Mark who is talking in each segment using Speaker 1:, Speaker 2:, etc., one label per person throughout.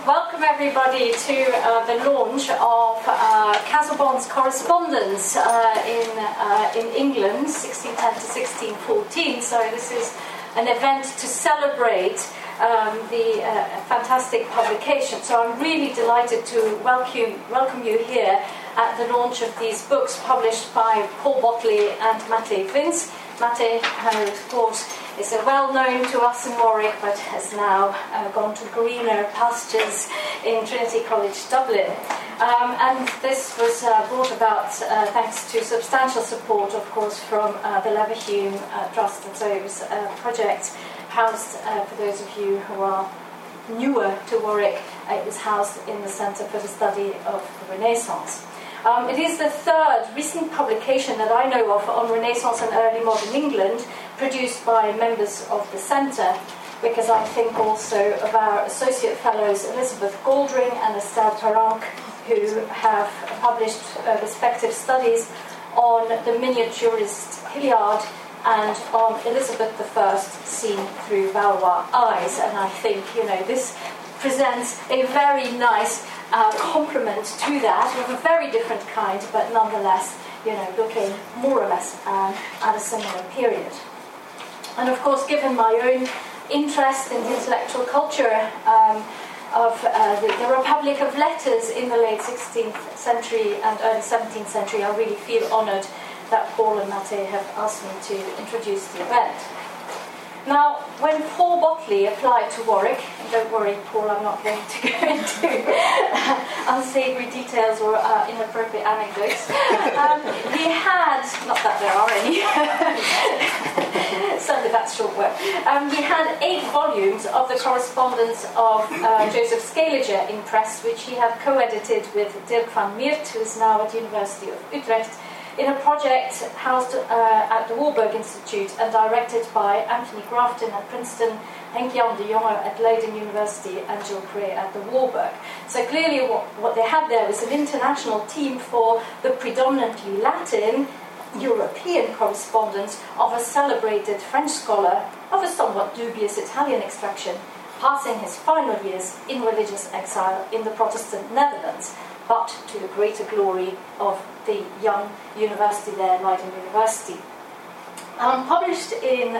Speaker 1: Welcome everybody to the launch of Casaubon's correspondence in England, 1610 to 1614. So this is an event to celebrate the fantastic publication. So I'm really delighted to welcome you here at the launch of these books published by Paul Botley and Mate Vince. Mate, of course, is well known to us in Warwick, but has now gone to greener pastures in Trinity College, Dublin. And this was brought about thanks to substantial support, of course, from the Leverhulme Trust. And so it was a project housed, for those of you who are newer to Warwick, it was housed in the Centre for the Study of the Renaissance. It is the third recent publication that I know of on Renaissance and early modern England, produced by members of the Centre, because I think also of our associate fellows Elizabeth Goldring and Estelle Taranque, who have published respective studies on the miniaturist Hilliard and on Elizabeth I seen through Valois eyes. And I think, this presents a very nice complement to that, of a very different kind, but nonetheless, looking more or less at a similar period. And of course, given my own interest in the intellectual culture of the Republic of Letters in the late 16th century and early 17th century, I really feel honoured that Paul and Mate have asked me to introduce the event. Now, when Paul Botley applied to Warwick, and don't worry, Paul, I'm not going to go into unsavoury details or inappropriate anecdotes, he had, not that there are any, certainly that's short work, he had 8 volumes of the correspondence of Joseph Scaliger in press, which he had co-edited with Dirk van Meert, who is now at the University of Utrecht, in a project housed at the Warburg Institute and directed by Anthony Grafton at Princeton, Henk-Jan de Jonge at Leiden University, and Jill Cray at the Warburg. So clearly what they had there was an international team for the predominantly Latin European correspondence of a celebrated French scholar of a somewhat dubious Italian extraction, passing his final years in religious exile in the Protestant Netherlands, but to the greater glory of the young university there, Leiden University. Published in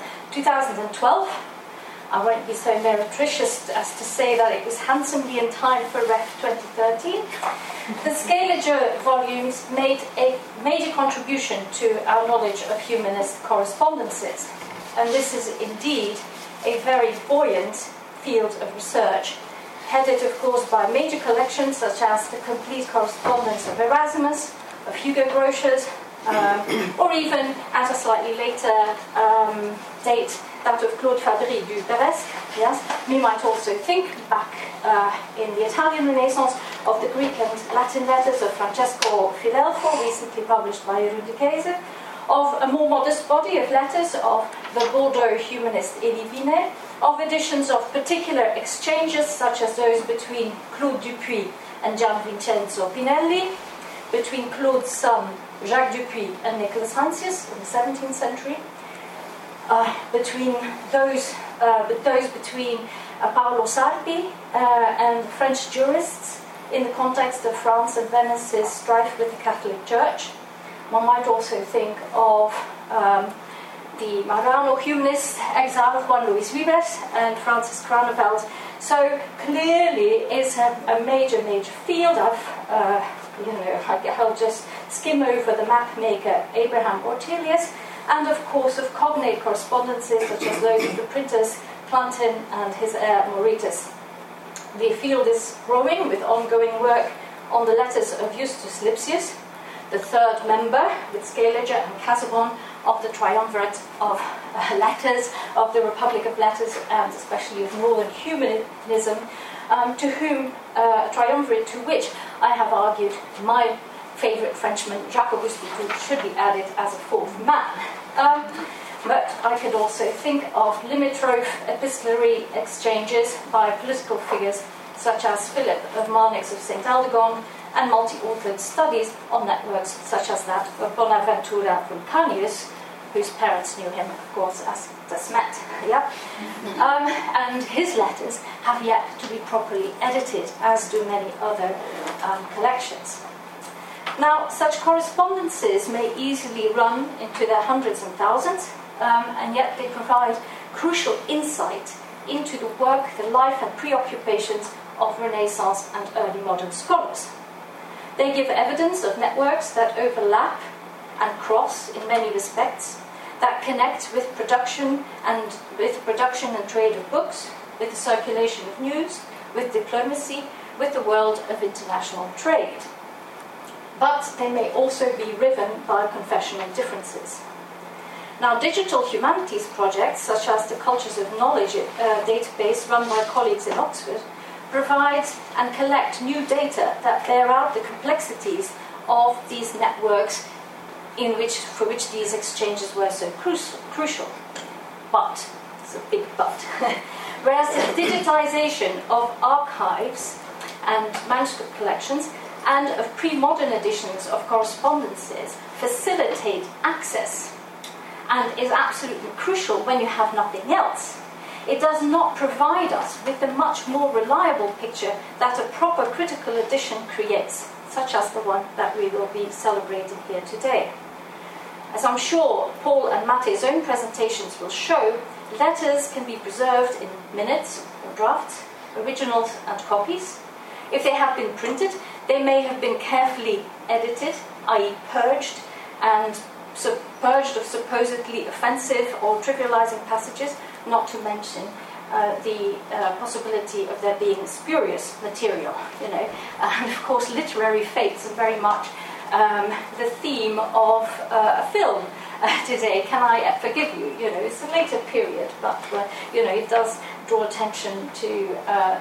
Speaker 1: 2012, I won't be so meretricious as to say that it was handsomely in time for Ref 2013. The Scaliger volumes made a major contribution to our knowledge of humanist correspondences, and this is indeed a very buoyant field of research, headed, of course, by major collections such as the complete correspondence of Erasmus, of Hugo Grotius, or even at a slightly later date, that of Claude Fabry du Peresque. Yes, we might also think back in the Italian Renaissance of the Greek and Latin letters of Francesco Filelfo, recently published by Erudicese, of a more modest body of letters of the Bordeaux humanist Elie Binet, of editions of particular exchanges such as those between Claude Dupuy and Gian Vincenzo Pinelli, between Claude's son Jacques Dupuy and Nicholas Heinsius in the 17th century, between those between Paolo Sarpi and French jurists in the context of France and Venice's strife with the Catholic Church. One might also think of the Marano humanist exiled Juan Luis Vives and Francis Kraneveld. So clearly it's a major field. I'll just skim over the map maker Abraham Ortelius, and of course of cognate correspondences such as those of the printers Plantin and his heir Mauritius. The field is growing with ongoing work on the letters of Justus Lipsius, the third member with Scaliger and Casaubon of the triumvirate of letters of the Republic of Letters, and especially of Northern Humanism, to whom triumvirate to which I have argued my favourite Frenchman Jacques Auguste Boutroux should be added as a fourth man. But I could also think of limitrope epistolary exchanges by political figures such as Philip of Marnix of St. Aldegonde, and multi-authored studies on networks such as that of Bonaventura Vulcanius, whose parents knew him, of course, as De Smet. Yep. And his letters have yet to be properly edited, as do many other collections. Now, such correspondences may easily run into their hundreds and thousands, and yet they provide crucial insight into the work, the life and preoccupations of Renaissance and early modern scholars. They give evidence of networks that overlap and cross in many respects, that connect with production and trade of books, with the circulation of news, with diplomacy, with the world of international trade. But they may also be riven by confessional differences. Now, digital humanities projects, such as the Cultures of Knowledge database run by colleagues in Oxford, provide and collect new data that bear out the complexities of these networks for which these exchanges were so crucial. But, it's a big but, whereas the digitization of archives and manuscript collections and of pre-modern editions of correspondences facilitate access and is absolutely crucial when you have nothing else, it does not provide us with the much more reliable picture that a proper critical edition creates, such as the one that we will be celebrating here today. As I'm sure Paul and Mate's own presentations will show, letters can be preserved in minutes or drafts, originals and copies. If they have been printed, they may have been carefully edited, i.e. purged, and purged of supposedly offensive or trivializing passages, not to mention the possibility of there being spurious material, and of course literary fates are very much the theme of a film today. Can I forgive you? It's a later period, but it does draw attention to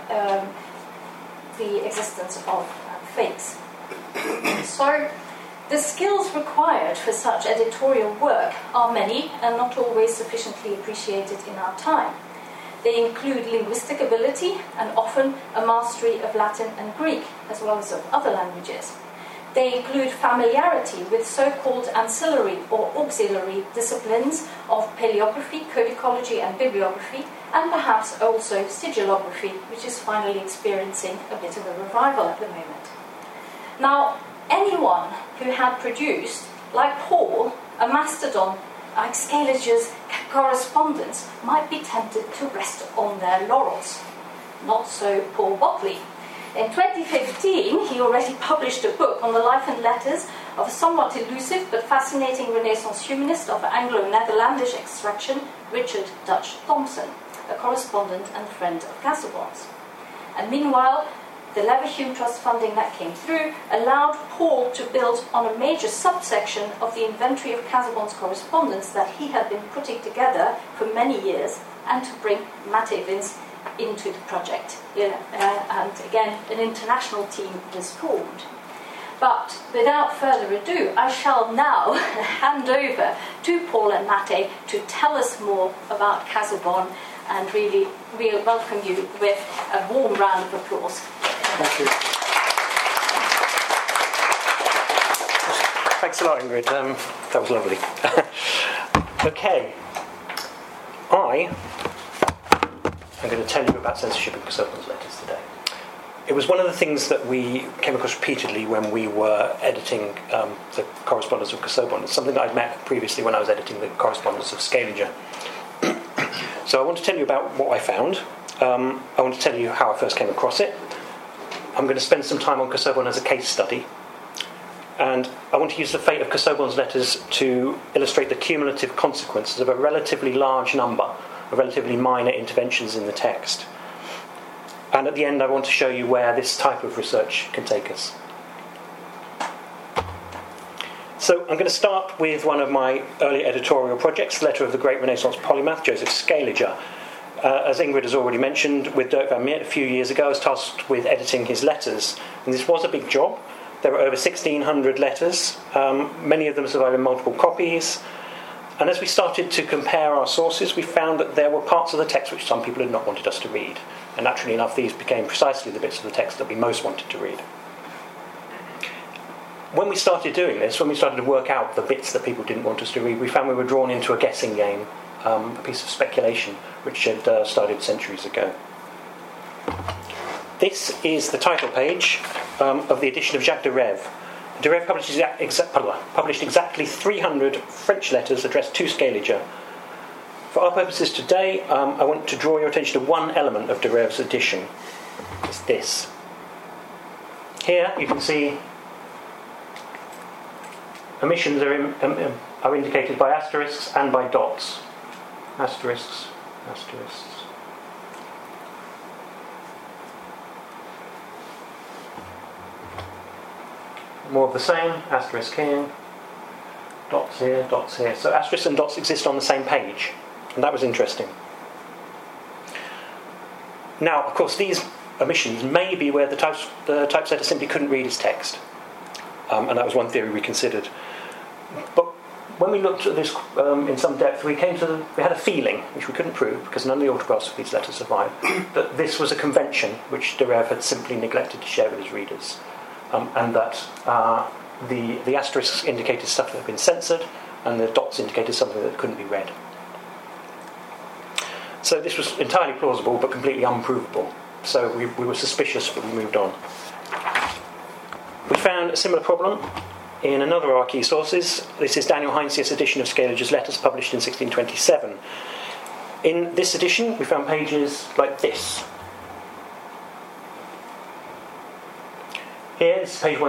Speaker 1: the existence of fakes. So the skills required for such editorial work are many and not always sufficiently appreciated in our time. They include linguistic ability and often a mastery of Latin and Greek, as well as of other languages. They include familiarity with so-called ancillary or auxiliary disciplines of paleography, codicology and bibliography, and perhaps also sigillography, which is finally experiencing a bit of a revival at the moment. Now, anyone who had produced, like Paul, a mastodon like Scaliger's correspondence might be tempted to rest on their laurels. Not so Paul Botley. In 2015, he already published a book on the life and letters of a somewhat elusive but fascinating Renaissance humanist of Anglo-Netherlandish extraction, Richard Dutch Thompson, a correspondent and friend of Casaubon's. And meanwhile, the Leverhulme Trust funding that came through allowed Paul to build on a major subsection of the inventory of Casaubon's correspondence that he had been putting together for many years, and to bring Mate Vince into the project. And again, an international team was formed. But without further ado, I shall now hand over to Paul and Mate to tell us more about Casaubon, and really we'll welcome you with a warm round of applause.
Speaker 2: Thank you. Thanks a lot, Ingrid. That was lovely. Okay. I'm going to tell you about censorship in Casaubon's letters today. It was one of the things that we came across repeatedly when we were editing the correspondence of Casaubon. It's something that I'd met previously when I was editing the correspondence of Scaliger. So I want to tell you about what I found. I want to tell you how I first came across it. I'm going to spend some time on Casaubon as a case study. And I want to use the fate of Casaubon's letters to illustrate the cumulative consequences of a relatively large number of relatively minor interventions in the text. And at the end, I want to show you where this type of research can take us. So I'm going to start with one of my early editorial projects, the letter of the great Renaissance polymath, Joseph Scaliger. As Ingrid has already mentioned, with Dirk van Meert a few years ago, I was tasked with editing his letters. And this was a big job. There were over 1,600 letters. Many of them survive in multiple copies. And as we started to compare our sources, we found that there were parts of the text which some people had not wanted us to read. And naturally enough, these became precisely the bits of the text that we most wanted to read. when we started doing this, when we started to work out the bits that people didn't want us to read, we found we were drawn into a guessing game, a piece of speculation which had started centuries ago. This is the title page of the edition of Jacques de Rève. De Rève published exactly 300 French letters addressed to Scaliger. For our purposes today, I want to draw your attention to one element of de Rève's edition. It's this. Here you can see omissions are indicated by asterisks and by dots. Asterisks, asterisks. More of the same, asterisk here, dots here, dots here. So asterisks and dots exist on the same page, and that was interesting. Now, of course, these omissions may be where the typesetter simply couldn't read his text, and that was one theory we considered. But when we looked at this in some depth, we had a feeling, which we couldn't prove because none of the autographs of these letters survive, that this was a convention which de Rève had simply neglected to share with his readers. And that the asterisks indicated stuff that had been censored, and the dots indicated something that couldn't be read. So this was entirely plausible, but completely unprovable. So we were suspicious, but we moved on. We found a similar problem in another of our key sources. This is Daniel Heinsius' edition of Scaliger's letters, published in 1627. In this edition, we found pages like this. Here is page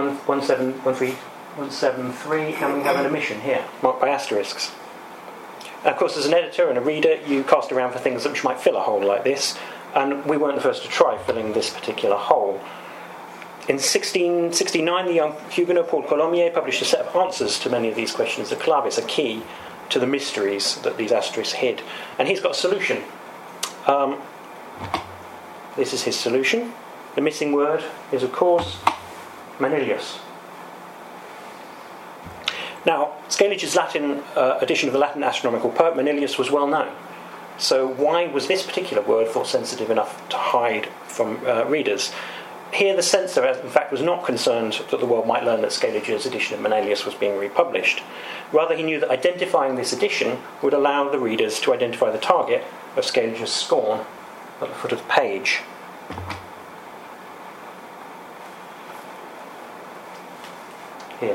Speaker 2: 173, and we have an omission here, marked by asterisks. And of course, as an editor and a reader, you cast around for things which might fill a hole like this, and we weren't the first to try filling this particular hole. In 1669, the young Huguenot Paul Colomier published a set of answers to many of these questions, the claves, a key to the mysteries that these asterisks hid. And he's got a solution. This is his solution. The missing word is, of course, Manilius. Now, Scaliger's Latin edition of the Latin astronomical poet Manilius was well known. So why was this particular word thought sensitive enough to hide from readers? Here the censor, in fact, was not concerned that the world might learn that Scaliger's edition of Manilius was being republished. Rather, he knew that identifying this edition would allow the readers to identify the target of Scaliger's scorn at the foot of the page. Here.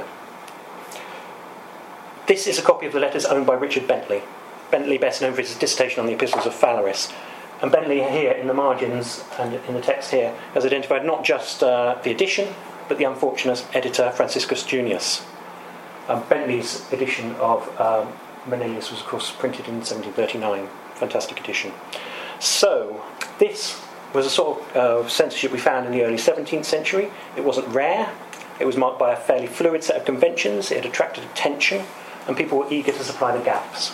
Speaker 2: This is a copy of the letters owned by Richard Bentley. Bentley, best known for his dissertation on the epistles of Phalaris. And Bentley here in the margins and in the text here has identified not just the edition, but the unfortunate editor Franciscus Junius. Bentley's edition of Manilius was of course printed in 1739. Fantastic edition. So this was a sort of censorship we found in the early 17th century. It wasn't rare. It was marked by a fairly fluid set of conventions. It attracted attention, and people were eager to supply the gaps.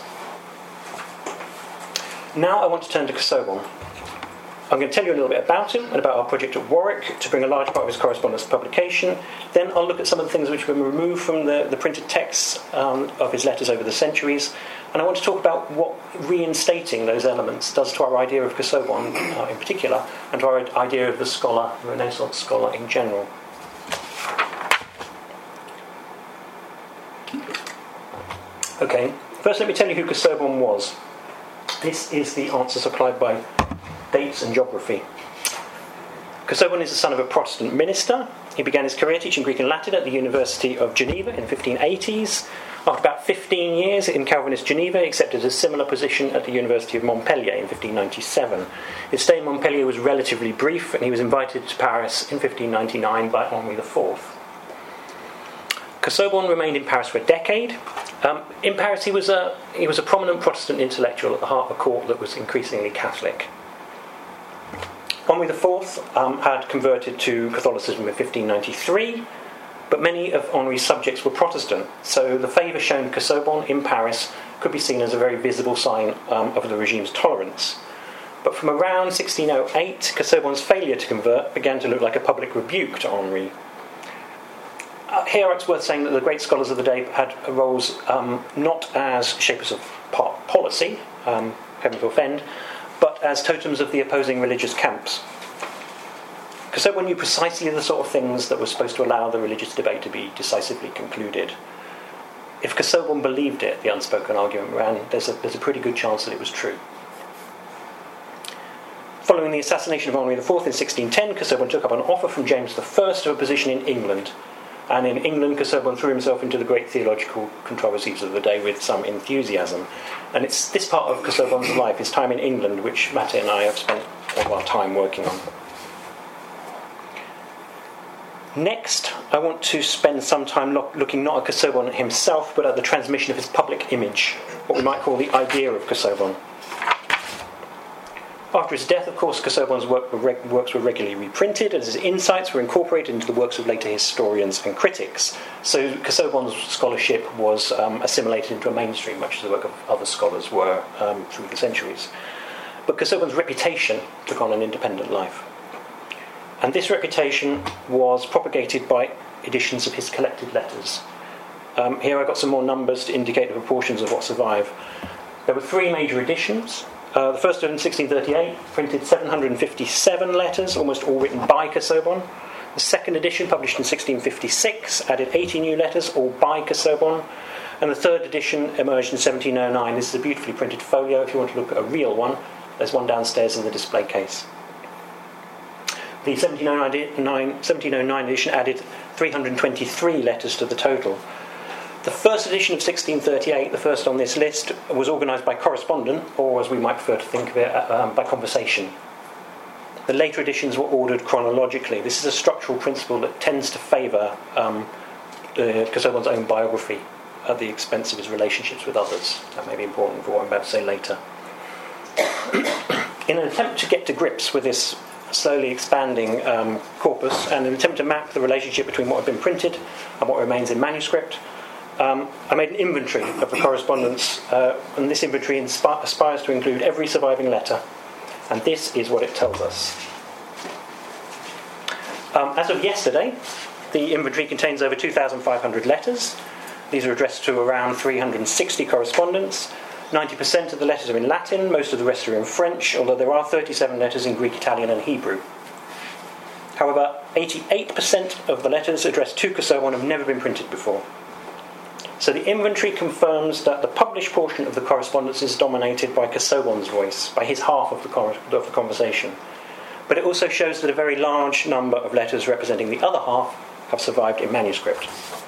Speaker 2: Now I want to turn to Casaubon. I'm going to tell you a little bit about him and about our project at Warwick to bring a large part of his correspondence to publication. Then I'll look at some of the things which have been removed from the printed texts of his letters over the centuries. And I want to talk about what reinstating those elements does to our idea of Casaubon in particular, and to our idea of the scholar, the Renaissance scholar in general. Okay, first let me tell you who Casaubon was. This is the answer supplied by dates and geography. Casaubon is the son of a Protestant minister. He began his career teaching Greek and Latin at the University of Geneva in the 1580s. After about 15 years in Calvinist Geneva, he accepted a similar position at the University of Montpellier in 1597. His stay in Montpellier was relatively brief, and he was invited to Paris in 1599 by Henri IV. Casaubon remained in Paris for a decade. In Paris, he was a prominent Protestant intellectual at the heart of a court that was increasingly Catholic. Henri IV had converted to Catholicism in 1593, but many of Henri's subjects were Protestant, so the favour shown to Casaubon in Paris could be seen as a very visible sign of the regime's tolerance. But from around 1608, Casaubon's failure to convert began to look like a public rebuke to Henri. Here it's worth saying that the great scholars of the day had roles not as shapers of policy, heaven to offend, but as totems of the opposing religious camps. Casaubon knew precisely the sort of things that were supposed to allow the religious debate to be decisively concluded. If Casaubon believed it, the unspoken argument ran, there's a pretty good chance that it was true. Following the assassination of Henri IV in 1610, Casaubon took up an offer from James I of a position in England. And in England, Casaubon threw himself into the great theological controversies of the day with some enthusiasm. And it's this part of Casaubon's life, his time in England, which Mate and I have spent all of our time working on. Next, I want to spend some time looking not at Casaubon himself, but at the transmission of his public image, what we might call the idea of Casaubon. After his death, of course, Casaubon's works were regularly reprinted, and his insights were incorporated into the works of later historians and critics. So Casaubon's scholarship was assimilated into a mainstream, much as the work of other scholars were through the centuries. But Casaubon's reputation took on an independent life. And this reputation was propagated by editions of his collected letters. Here I've got some more numbers to indicate the proportions of what survive. There were 3 major editions. The first one in 1638 printed 757 letters, almost all written by Casaubon. The second edition, published in 1656, added 80 new letters, all by Casaubon. And the third edition emerged in 1709. This is a beautifully printed folio. If you want to look at a real one, there's one downstairs in the display case. The 1709 edition added 323 letters to the total. The first edition of 1638, the first on this list, was organised by correspondence, or as we might prefer to think of it, by conversation. The later editions were ordered chronologically. This is a structural principle that tends to favour Casaubon's own biography at the expense of his relationships with others. That may be important for what I'm about to say later. In an attempt to get to grips with this slowly expanding corpus, and an attempt to map the relationship between what had been printed and what remains in manuscript, I made an inventory of the correspondence, and this inventory aspires to include every surviving letter, and this is what it tells us. As of yesterday, the inventory contains over 2,500 letters. These are addressed to around 360 correspondents. 90% of the letters are in Latin, most of the rest are in French, although there are 37 letters in Greek, Italian and Hebrew. However, 88% of the letters addressed to Casaubon have never been printed before. So the inventory confirms that the published portion of the correspondence is dominated by Casaubon's voice, by his half of the conversation. But it also shows that a very large number of letters representing the other half have survived in manuscript.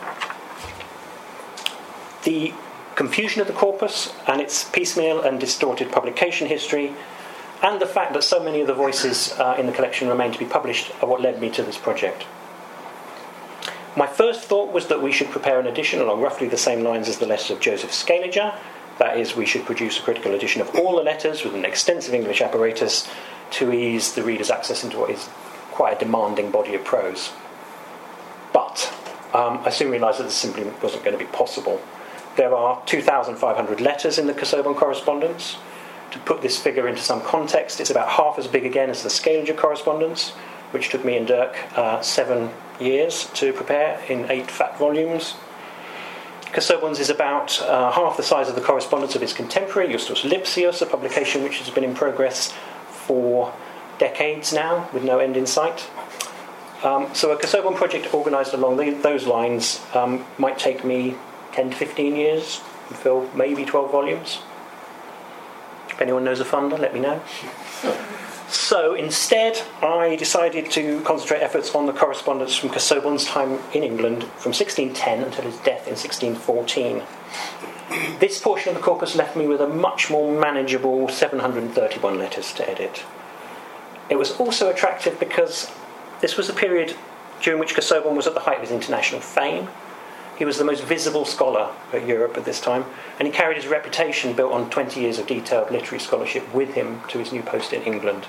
Speaker 2: The confusion of the corpus and its piecemeal and distorted publication history, and the fact that so many of the voices in the collection remain to be published, are what led me to this project. My first thought was that we should prepare an edition along roughly the same lines as the letters of Joseph Scaliger. That is, we should produce a critical edition of all the letters with an extensive English apparatus to ease the reader's access into what is quite a demanding body of prose. But I soon realised that this simply wasn't going to be possible. There are 2,500 letters in the Casaubon correspondence. To put this figure into some context, it's about half as big again as the Scaliger correspondence, which took me and Dirk 7 years to prepare in 8 fat volumes. Casaubon's is about half the size of the correspondence of his contemporary, Justus Lipsius, a publication which has been in progress for decades now, with no end in sight. So a Casaubon project organised along those lines might take me 10 to 15 years and fill maybe 12 volumes. If anyone knows a funder, let me know. So instead, I decided to concentrate efforts on the correspondence from Casaubon's time in England from 1610 until his death in 1614. This portion of the corpus left me with a much more manageable 731 letters to edit. It was also attractive because this was a period during which Casaubon was at the height of his international fame. He was the most visible scholar of Europe at this time, and he carried his reputation built on 20 years of detailed literary scholarship with him to his new post in England.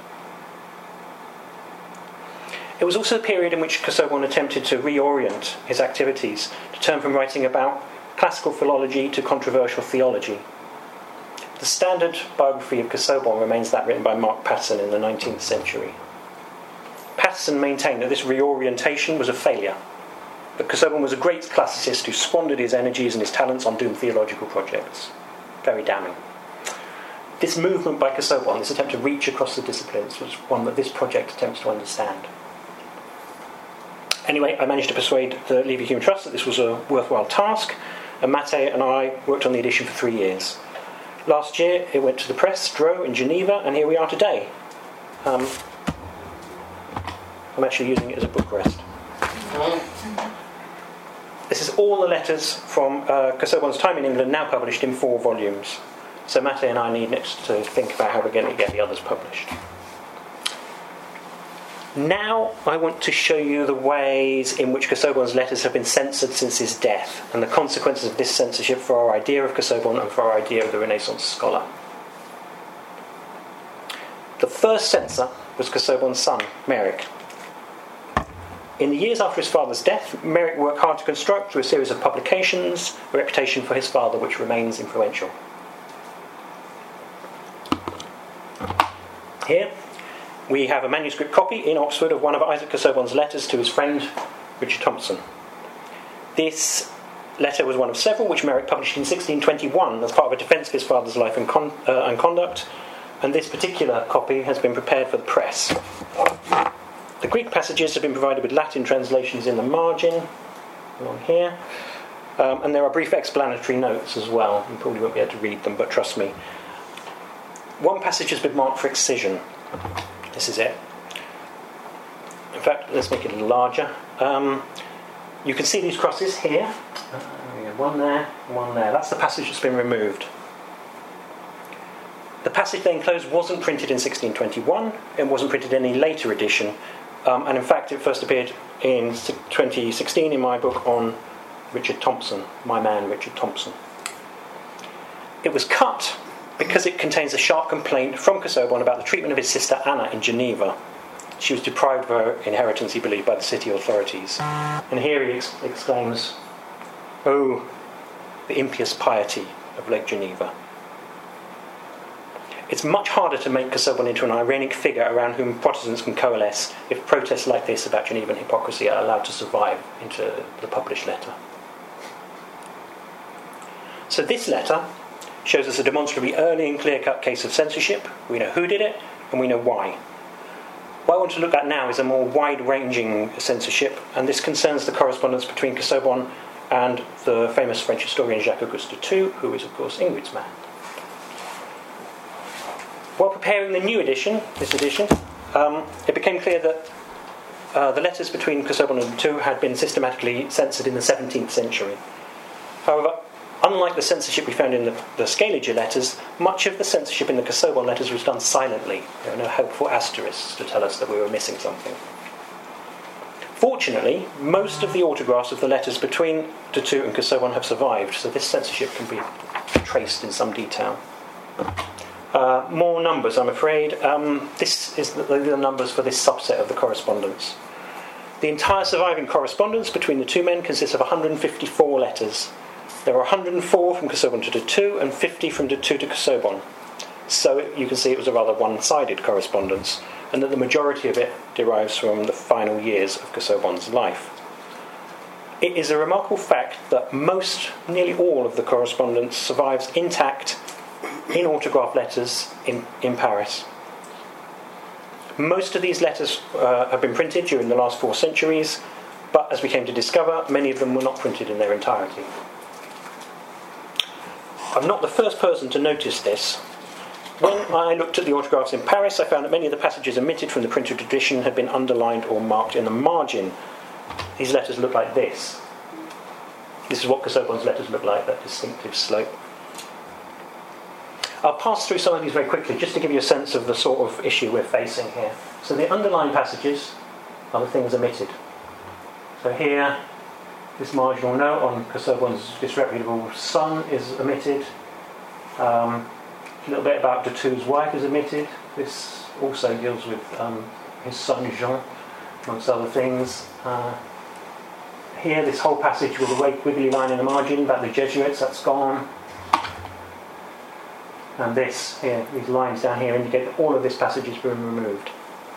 Speaker 2: It was also a period in which Casaubon attempted to reorient his activities, to turn from writing about classical philology to controversial theology. The standard biography of Casaubon remains that written by Mark Pattison in the 19th century. Pattison maintained that this reorientation was a failure, that Casaubon was a great classicist who squandered his energies and his talents on doomed theological projects. Very damning. This movement by Casaubon, this attempt to reach across the disciplines, was one that this project attempts to understand. Anyway, I managed to persuade the Lever Human Trust that this was a worthwhile task, and Mate and I worked on the edition for 3 years. Last year, it went to the press, Dro, in Geneva, and here we are today. I'm actually using it as a book rest. This is all the letters from Casaubon's time in England, now published in 4 volumes. So Mate and I need next to think about how we're going to get the others published. Now I want to show you the ways in which Casaubon's letters have been censored since his death, and the consequences of this censorship for our idea of Casaubon and for our idea of the Renaissance scholar. The first censor was Casaubon's son, Méric. In the years after his father's death, Méric worked hard to construct, through a series of publications, a reputation for his father which remains influential. Here we have a manuscript copy in Oxford of one of Isaac Casaubon's letters to his friend Richard Thompson. This letter was one of several which Méric published in 1621 as part of a defence of his father's life and conduct, and this particular copy has been prepared for the press. The Greek passages have been provided with Latin translations in the margin, along here, and there are brief explanatory notes as well. You probably won't be able to read them, but trust me. One passage has been marked for excision. This is it. In fact, let's make it a little larger. You can see these crosses here. One there, one there. That's the passage that's been removed. The passage they enclosed wasn't printed in 1621. It wasn't printed in any later edition. And in fact, it first appeared in 2016 in my book on Richard Thompson, my man Richard Thompson. It was cut because it contains a sharp complaint from Casaubon about the treatment of his sister Anna in Geneva. She was deprived of her inheritance, he believed, by the city authorities. And here he exclaims, "Oh, the impious piety of Lake Geneva." It's much harder to make Casaubon into an ironic figure around whom Protestants can coalesce if protests like this about Genevan hypocrisy are allowed to survive into the published letter. So this letter shows us a demonstrably early and clear-cut case of censorship. We know who did it, and we know why. What I want to look at now is a more wide-ranging censorship, and this concerns the correspondence between Casaubon and the famous French historian Jacques-Auguste II, who is, of course, Ingrid's man. While preparing the new edition, this edition, it became clear that the letters between Casaubon and the II had been systematically censored in the 17th century. However, unlike the censorship we found in the Scaliger letters, much of the censorship in the Casaubon letters was done silently. There are no helpful asterisks to tell us that we were missing something. Fortunately, most of the autographs of the letters between the II and Casaubon have survived, so this censorship can be traced in some detail. More numbers, I'm afraid. This is the numbers for this subset of the correspondence. The entire surviving correspondence between the two men consists of 154 letters. There are 104 from Casaubon to the II and 50 from the II to Casaubon. So you can see it was a rather one-sided correspondence, and that the majority of it derives from the final years of Casaubon's life. It is a remarkable fact that nearly all of the correspondence survives intact in autograph letters in Paris. Most of these letters have been printed during the last 4 centuries, but as we came to discover, many of them were not printed in their entirety. I'm not the first person to notice this. When I looked at the autographs in Paris, I found that many of the passages omitted from the printed edition had been underlined or marked in the margin. These letters look like this. This is what Casaubon's letters look like, that distinctive slope. I'll pass through some of these very quickly, just to give you a sense of the sort of issue we're facing here. So the underlined passages are the things omitted. So here, this marginal note on Casaubon's disreputable son is omitted. A little bit about de Thou's wife is omitted. This also deals with his son Jean, amongst other things. Here, this whole passage with the wiggly line in the margin about the Jesuits, that's gone. And this here, these lines down here indicate that all of this passage has been removed.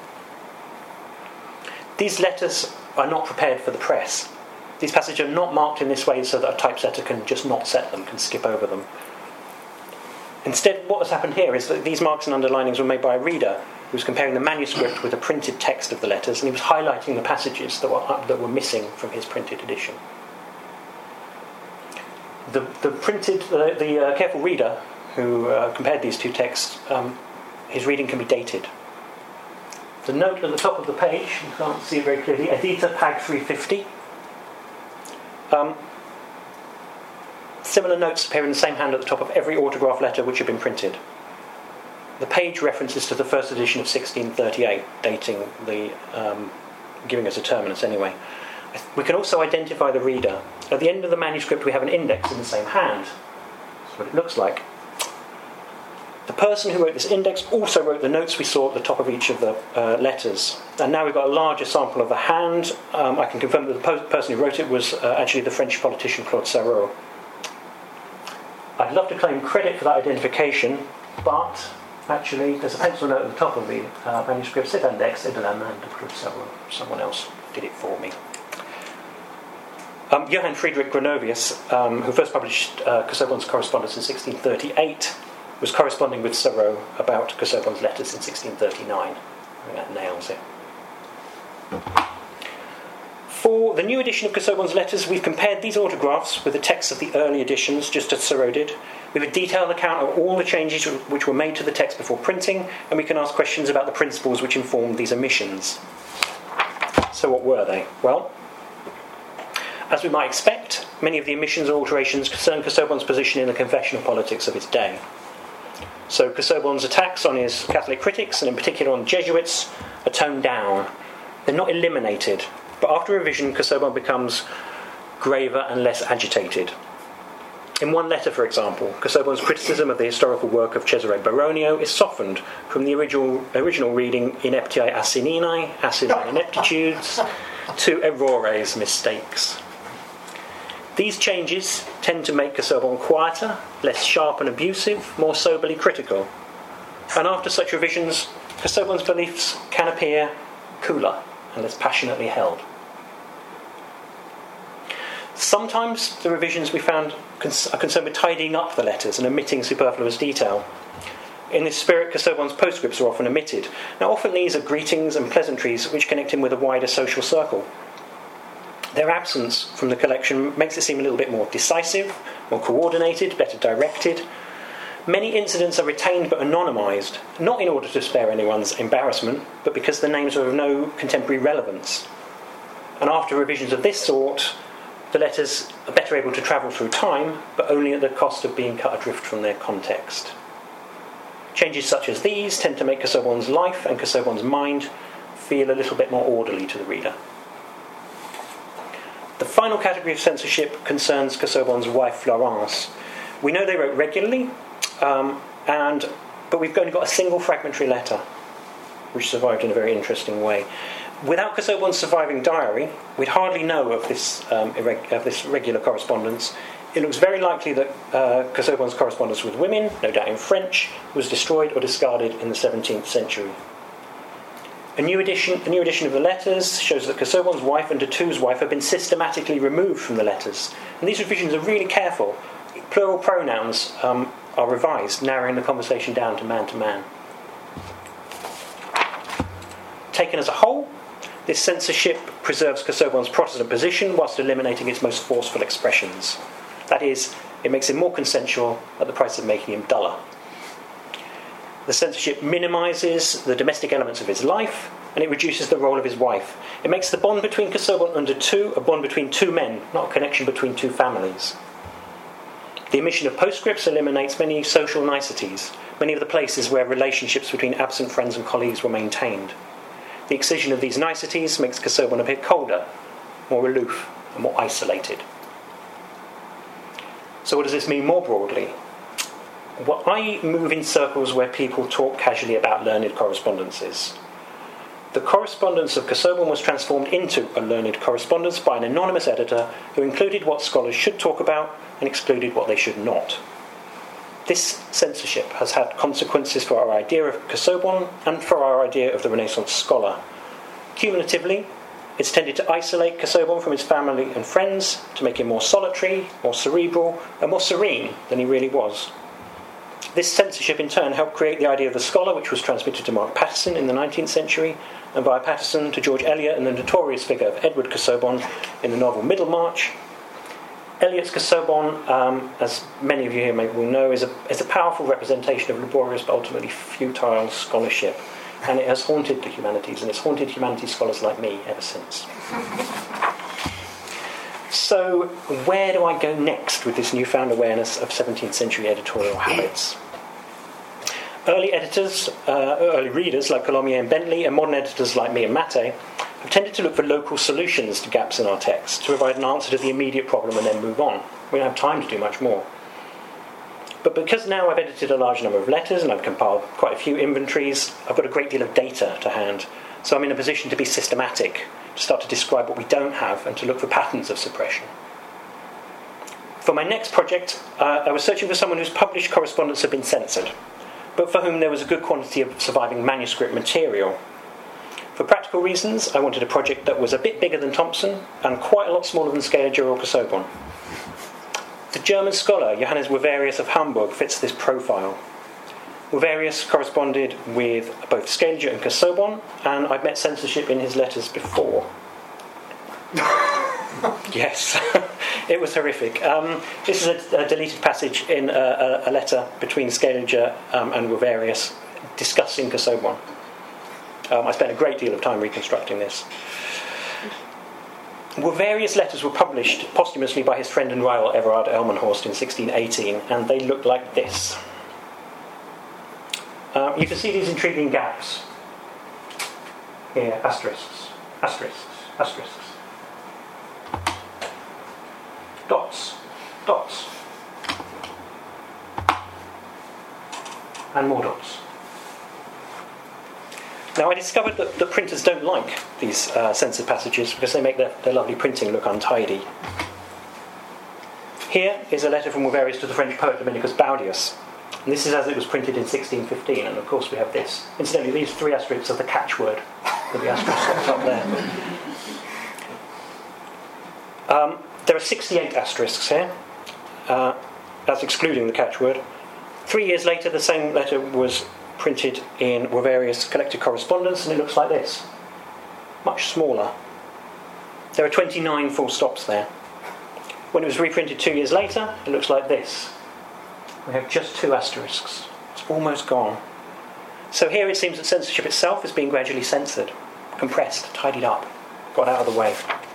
Speaker 2: These letters are not prepared for the press. These passages are not marked in this way so that a typesetter can just not set them, can skip over them. Instead, what has happened here is that these marks and underlinings were made by a reader He was comparing the manuscript with the printed text of the letters, and he was highlighting the passages that were missing from his printed edition. The careful reader who compared these two texts, his reading can be dated. The note at the top of the page, you can't see it very clearly, Edita Pag 350. Similar notes appear in the same hand at the top of every autograph letter which had been printed. The page references to the first edition of 1638, dating the giving us a terminus anyway. We can also identify the reader. At the end of the manuscript we have an index in the same hand. That's what it looks like. The person who wrote this index also wrote the notes we saw at the top of each of the letters. And now we've got a larger sample of the hand. I can confirm that the person who wrote it was actually the French politician Claude Sarraut. I'd love to claim credit for that identification, but actually there's a pencil note at the top of the manuscript, c'est index et de la main de Claude Sarraut. Someone else did it for me. Johann Friedrich Gronovius, who first published Casaubon's correspondence in 1638, was corresponding with Sarraut about Casaubon's letters in 1639. I think that nails it. For the new edition of Casaubon's letters, we've compared these autographs with the texts of the early editions, just as Sarraut did. We have a detailed account of all the changes which were made to the text before printing, and we can ask questions about the principles which informed these omissions. So what were they? Well, as we might expect, many of the omissions or alterations concern Casaubon's position in the confessional politics of his day. So Casaubon's attacks on his Catholic critics, and in particular on Jesuits, are toned down. They're not eliminated, but after revision, Casaubon becomes graver and less agitated. In one letter, for example, Casaubon's criticism of the historical work of Cesare Baronio is softened from the original reading Ineptiae Asininae, asinine ineptitudes, to errores, mistakes. These changes tend to make Casaubon quieter, less sharp and abusive, more soberly critical. And after such revisions, Casaubon's beliefs can appear cooler and less passionately held. Sometimes the revisions we found are concerned with tidying up the letters and omitting superfluous detail. In this spirit, Casaubon's postscripts are often omitted. Now, often these are greetings and pleasantries which connect him with a wider social circle. Their absence from the collection makes it seem a little bit more decisive, more coordinated, better directed. Many incidents are retained but anonymised, not in order to spare anyone's embarrassment, but because the names are of no contemporary relevance. And after revisions of this sort, the letters are better able to travel through time, but only at the cost of being cut adrift from their context. Changes such as these tend to make Casaubon's life and Casaubon's mind feel a little bit more orderly to the reader. The final category of censorship concerns Casaubon's wife Florence. We know they wrote regularly, but we've only got a single fragmentary letter, which survived in a very interesting way. Without Casaubon's surviving diary, we'd hardly know of this regular correspondence. It looks very likely that Casaubon's correspondence with women, no doubt in French, was destroyed or discarded in the 17th century. A new edition of the letters shows that Casaubon's wife and de Thou's wife have been systematically removed from the letters. And these revisions are really careful. Plural pronouns are revised, narrowing the conversation down to man to man. Taken as a whole, this censorship preserves Casaubon's Protestant position whilst eliminating its most forceful expressions. That is, it makes him more consensual at the price of making him duller. The censorship minimises the domestic elements of his life, and it reduces the role of his wife. It makes the bond between Casaubon and de Thou a bond between two men, not a connection between two families. The omission of postscripts eliminates many social niceties, many of the places where relationships between absent friends and colleagues were maintained. The excision of these niceties makes Casaubon appear colder, more aloof, and more isolated. So what does this mean more broadly? Well, I move in circles where people talk casually about learned correspondences. The correspondence of Casaubon was transformed into a learned correspondence by an anonymous editor who included what scholars should talk about and excluded what they should not. This censorship has had consequences for our idea of Casaubon and for our idea of the Renaissance scholar. Cumulatively, it's tended to isolate Casaubon from his family and friends, to make him more solitary, more cerebral, and more serene than he really was. This censorship in turn helped create the idea of the scholar, which was transmitted to Mark Patterson in the 19th century, and via Patterson to George Eliot and the notorious figure of Edward Casaubon in the novel Middlemarch. Eliot's Casaubon, as many of you here will know, is a powerful representation of laborious but ultimately futile scholarship, and it has haunted the humanities, and it's haunted humanities scholars like me ever since. So, where do I go next with this newfound awareness of 17th century editorial habits? Early editors, early readers like Colomier and Bentley, and modern editors like me and Matte have tended to look for local solutions to gaps in our text, to provide an answer to the immediate problem and then move on. We don't have time to do much more. But because now I've edited a large number of letters and I've compiled quite a few inventories, I've got a great deal of data to hand. So I'm in a position to be systematic, to start to describe what we don't have and to look for patterns of suppression. For my next project, I was searching for someone whose published correspondence had been censored, but for whom there was a good quantity of surviving manuscript material. For practical reasons, I wanted a project that was a bit bigger than Thompson and quite a lot smaller than Scaliger or Casaubon. The German scholar Johannes Weverius of Hamburg fits this profile. Weverius corresponded with both Scaliger and Casaubon, and I've met censorship in his letters before. Yes, it was horrific. This is a deleted passage in a letter between Scaliger and Weverius discussing Casaubon. I spent a great deal of time reconstructing this. Weverius' letters were published posthumously by his friend and rival Everard Elmenhorst in 1618, and they look like this. You can see these intriguing gaps. Here, asterisks, asterisks, asterisks. Dots, dots. And more dots. Now, I discovered that the printers don't like these censored passages because they make their lovely printing look untidy. Here is a letter from Weverius to the French poet Dominicus Baudius. And this is as it was printed in 1615, and of course we have this. Incidentally, these 3 asterisks are the catchword for the asterisk up there. There are 68 asterisks here. That's excluding the catchword. 3 years later, the same letter was printed in Weverius' collected correspondence, and it looks like this. Much smaller. There are 29 full stops there. When it was reprinted 2 years later, it looks like this. We have just 2 asterisks. It's almost gone. So here it seems that censorship itself is being gradually censored, compressed, tidied up, got out of the way.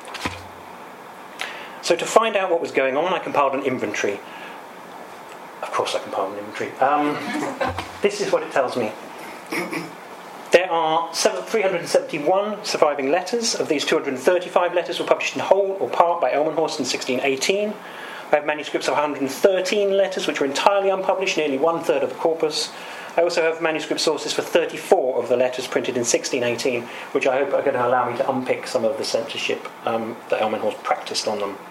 Speaker 2: So to find out what was going on, I compiled an inventory. Of course I compiled an inventory. This is what it tells me. There are 371 surviving letters. Of these, 235 letters were published in whole or part by Elmenhorst in 1618. I have manuscripts of 113 letters which were entirely unpublished, nearly 1/3 of the corpus. I also have manuscript sources for 34 of the letters printed in 1618, which I hope are going to allow me to unpick some of the censorship that Elmenhorst practiced on them.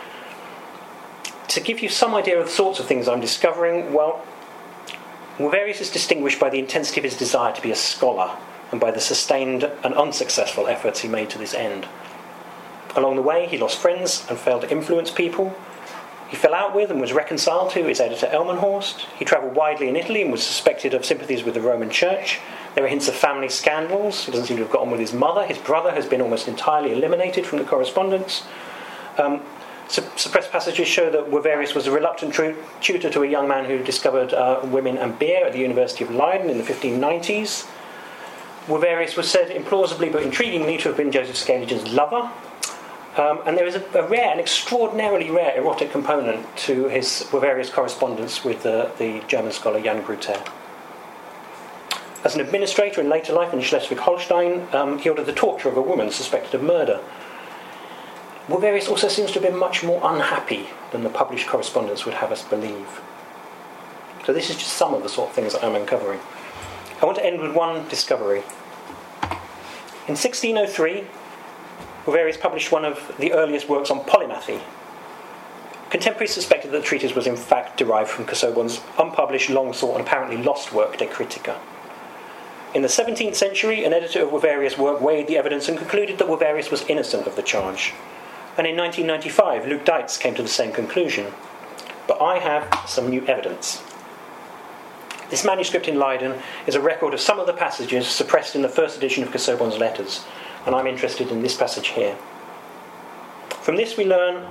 Speaker 2: To give you some idea of the sorts of things I'm discovering, well, Weverius is distinguished by the intensity of his desire to be a scholar and by the sustained and unsuccessful efforts he made to this end. Along the way, he lost friends and failed to influence people. He fell out with and was reconciled to his editor Elmenhorst. He travelled widely in Italy and was suspected of sympathies with the Roman Church. There were hints of family scandals. He doesn't seem to have got on with his mother. His brother has been almost entirely eliminated from the correspondence. Suppressed passages show that Weverius was a reluctant tutor to a young man who discovered women and beer at the University of Leiden in the 1590s. Weverius was said implausibly but intriguingly to have been Joseph Scaliger's lover. And there is an extraordinarily rare erotic component to his Weverius correspondence with the German scholar Jan Gruter. As an administrator in later life in Schleswig-Holstein, he ordered the torture of a woman suspected of murder. Weverius also seems to have been much more unhappy than the published correspondence would have us believe. So this is just some of the sort of things that I'm uncovering. I want to end with one discovery. In 1603, Weverius published one of the earliest works on polymathy. Contemporaries suspected that the treatise was in fact derived from Casaubon's unpublished, long-sought and apparently lost work, De Critica. In the 17th century, an editor of Weverius' work weighed the evidence and concluded that Weverius was innocent of the charge. And in 1995, Luc Deitz came to the same conclusion. But I have some new evidence. This manuscript in Leiden is a record of some of the passages suppressed in the first edition of Casaubon's letters, and I'm interested in this passage here. From this we learn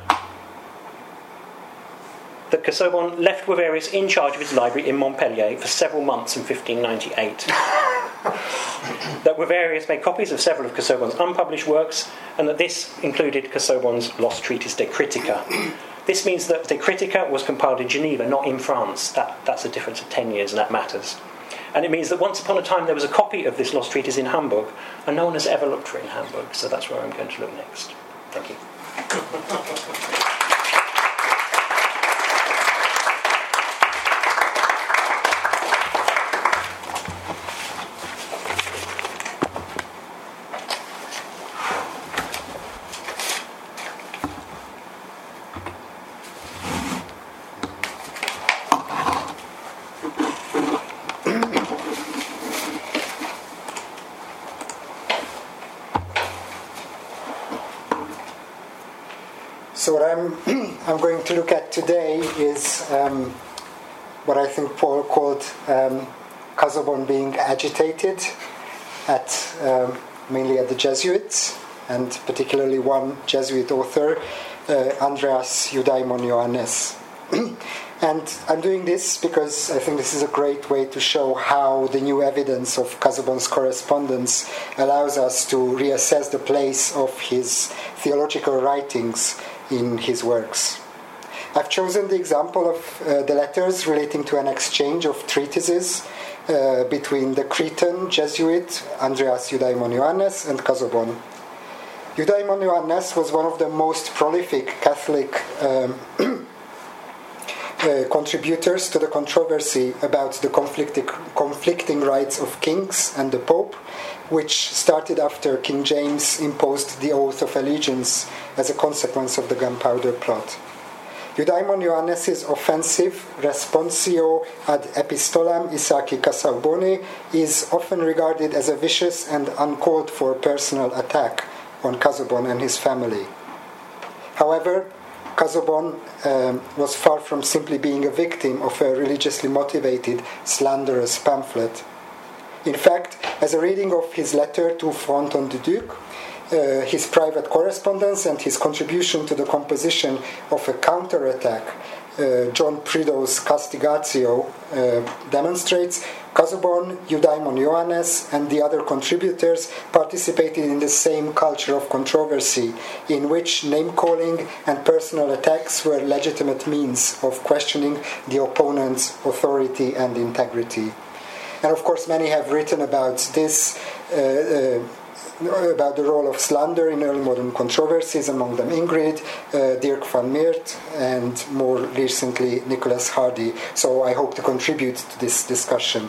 Speaker 2: that Casaubon left Waverius in charge of his library in Montpellier for several months in 1598. That Waverius made copies of several of Casaubon's unpublished works, and that this included Casaubon's lost treatise De Critica. This means that De Critica was compiled in Geneva, not in France. That's a difference of 10 years, and that matters. And it means that once upon a time there was a copy of this lost treatise in Hamburg, and no one has ever looked for it in Hamburg, so that's where I'm going to look next. Thank you.
Speaker 3: So what I'm going to look at today is what I think Paul called Casaubon being agitated at mainly at the Jesuits, and particularly one Jesuit author, Andreas Eudaimon Ioannes. And I'm doing this because I think this is a great way to show how the new evidence of Casaubon's correspondence allows us to reassess the place of his theological writings in his works. I've chosen the example of the letters relating to an exchange of treatises between the Cretan Jesuit Andreas Eudaimon Ioannes and Casaubon. Eudaimon Ioannes was one of the most prolific Catholic contributors to the controversy about the conflicting rights of kings and the Pope, which started after King James imposed the oath of allegiance as a consequence of the Gunpowder Plot. Eudaimon Ioannes' offensive Responsio ad Epistolam Isaki Casauboni is often regarded as a vicious and uncalled for personal attack on Casaubon and his family. However, Casaubon was far from simply being a victim of a religiously motivated, slanderous pamphlet. In fact, as a reading of his letter to Fronton du Duc, his private correspondence and his contribution to the composition of a counterattack, John Prideaux's Castigatio, demonstrates, Casaubon, Eudaimon Ioannes, and the other contributors participated in the same culture of controversy, in which name-calling and personal attacks were legitimate means of questioning the opponent's authority and integrity. And of course, many have written about this, about the role of slander in early modern controversies, among them Ingrid, Dirk van Meert, and more recently Nicholas Hardy. So I hope to contribute to this discussion.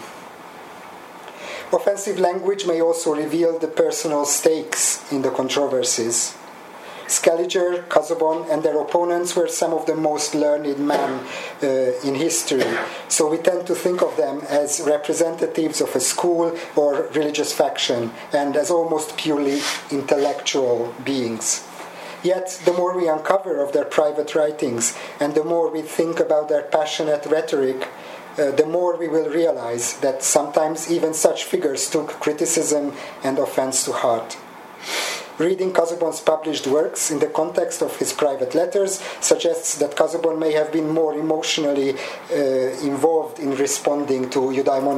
Speaker 3: Offensive language may also reveal the personal stakes in the controversies. Scaliger, Casaubon, and their opponents were some of the most learned men in history, so we tend to think of them as representatives of a school or religious faction, and as almost purely intellectual beings. Yet, the more we uncover of their private writings, and the more we think about their passionate rhetoric, the more we will realize that sometimes even such figures took criticism and offense to heart. Reading Casaubon's published works in the context of his private letters suggests that Casaubon may have been more emotionally involved in responding to Eudaimon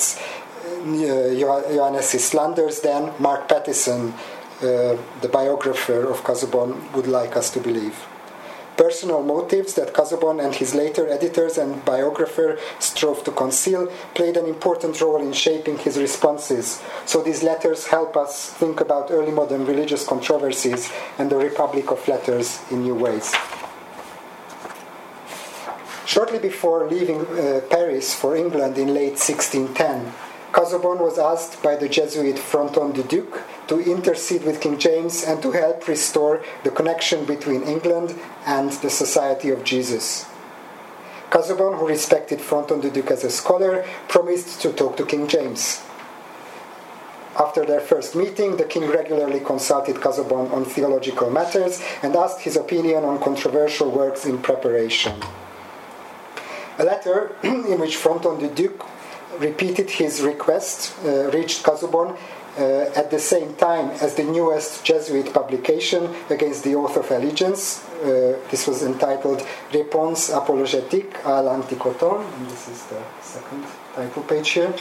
Speaker 3: Ioannes' slanders than Mark Pattison, the biographer of Casaubon, would like us to believe. Personal motives that Casaubon and his later editors and biographer strove to conceal played an important role in shaping his responses, so these letters help us think about early modern religious controversies and the Republic of Letters in new ways. Shortly before leaving Paris for England in late 1610, Casaubon was asked by the Jesuit Fronton du Duc to intercede with King James and to help restore the connection between England and the Society of Jesus. Casaubon, who respected Fronton du Duc as a scholar, promised to talk to King James. After their first meeting, the king regularly consulted Casaubon on theological matters and asked his opinion on controversial works in preparation. A letter in which Fronton du Duc repeated his request, reached Casaubon at the same time as the newest Jesuit publication against the Oath of Allegiance. This was entitled Réponse apologétique à l'Anticoton, and this is the second title page here.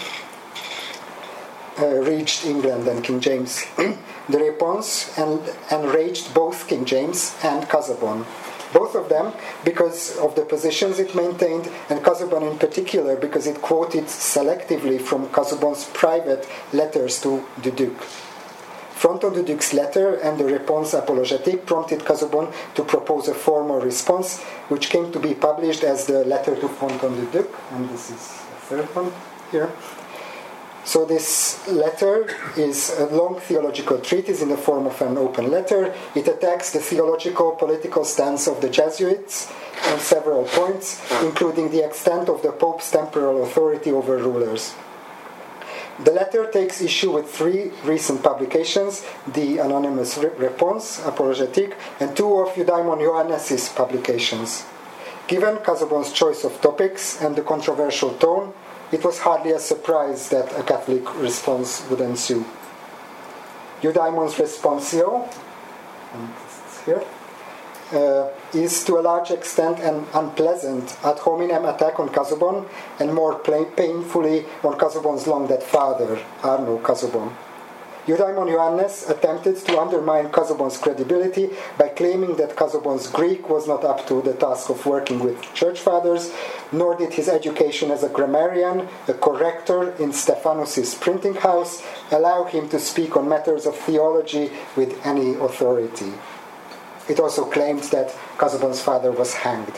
Speaker 3: Reached England and King James. The Réponse enraged both King James and Casaubon. Both of them because of the positions it maintained, and Casaubon in particular because it quoted selectively from Casaubon's private letters to the Duke. Fronton du Duc's letter and the Réponse apologétique prompted Casaubon to propose a formal response, which came to be published as the letter to Fronton du Duc, and this is the third one here. So this letter is a long theological treatise in the form of an open letter. It attacks the theological political stance of the Jesuits on several points, including the extent of the Pope's temporal authority over rulers. The letter takes issue with 3 recent publications, the anonymous Réponse apologétique and 2 of Eudaimon Ioannes's publications. Given Casaubon's choice of topics and the controversial tone, it was hardly a surprise that a Catholic response would ensue. Eudaimon's Responsio, and it's here, is to a large extent an unpleasant ad hominem attack on Casaubon, and more painfully on Casaubon's long-dead father, Arnaud Casaubon. Eudaimon Ioannes attempted to undermine Casaubon's credibility by claiming that Casaubon's Greek was not up to the task of working with church fathers, nor did his education as a grammarian, a corrector in Stephanus' printing house, allow him to speak on matters of theology with any authority. It also claimed that Casaubon's father was hanged.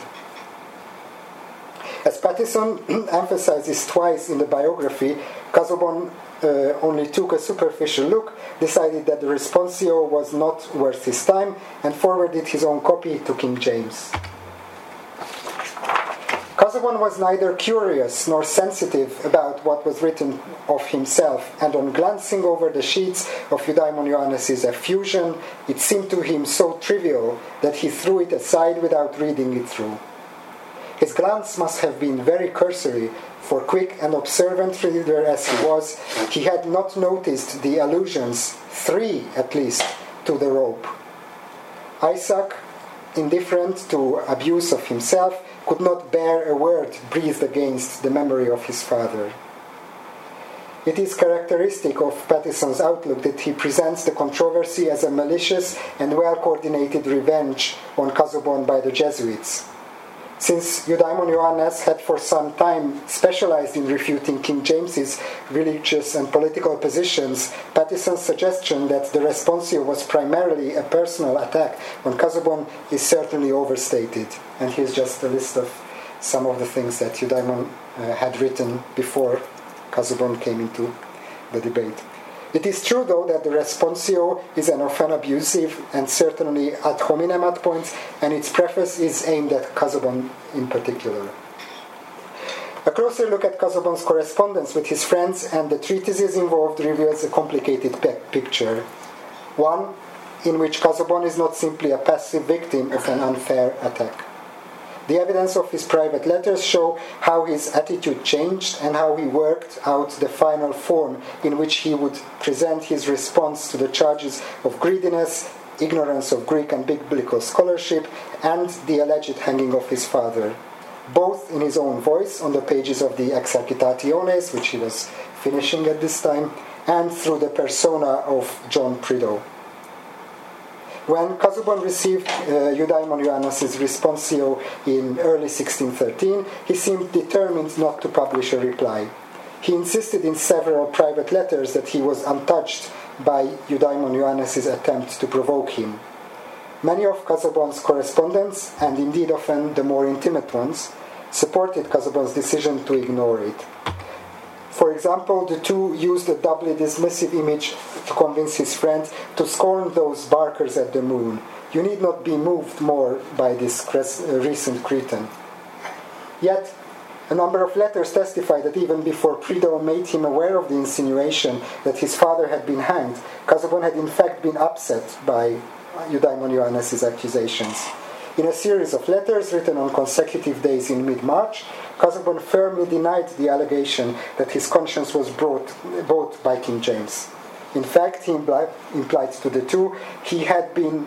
Speaker 3: As Pattison emphasizes twice in the biography, Casaubon only took a superficial look, decided that the Responsio was not worth his time, and forwarded his own copy to King James. Casaubon was neither curious nor sensitive about what was written of himself, and on glancing over the sheets of Eudaimon Ioannes's effusion, it seemed to him so trivial that he threw it aside without reading it through. His glance must have been very cursory, for quick and observant reader as he was, he had not noticed the allusions, 3 at least, to the rope. Isaac, indifferent to abuse of himself, could not bear a word breathed against the memory of his father. It is characteristic of Pattison's outlook that he presents the controversy as a malicious and well-coordinated revenge on Casaubon by the Jesuits. Since Eudaimon Ioannes had for some time specialized in refuting King James's religious and political positions, Pattison's suggestion that the Responsio was primarily a personal attack on Casaubon is certainly overstated. And here's just a list of some of the things that Eudaimon had written before Casaubon came into the debate. It is true, though, that the Responsio is an often abusive and certainly ad hominem at points, and its preface is aimed at Casaubon in particular. A closer look at Casaubon's correspondence with his friends and the treatises involved reveals a complicated picture. One in which Casaubon is not simply a passive victim of an unfair attack. The evidence of his private letters show how his attitude changed and how he worked out the final form in which he would present his response to the charges of greediness, ignorance of Greek and biblical scholarship, and the alleged hanging of his father, both in his own voice on the pages of the Exercitationes, which he was finishing at this time, and through the persona of John Prideaux. When Casaubon received Eudaimon Ioannes's Responsio in early 1613, he seemed determined not to publish a reply. He insisted in several private letters that he was untouched by Eudaimon Ioannes's attempt to provoke him. Many of Casaubon's correspondents, and indeed often the more intimate ones, supported Casaubon's decision to ignore it. For example, the two used a doubly dismissive image to convince his friend to scorn those barkers at the moon. You need not be moved more by this recent Cretan. Yet, a number of letters testify that even before Prideaux made him aware of the insinuation that his father had been hanged, Casaubon had in fact been upset by Eudaimon Ioannes's accusations. In a series of letters written on consecutive days in mid-March, Casaubon firmly denied the allegation that his conscience was bought by King James. In fact, he implied to the two he had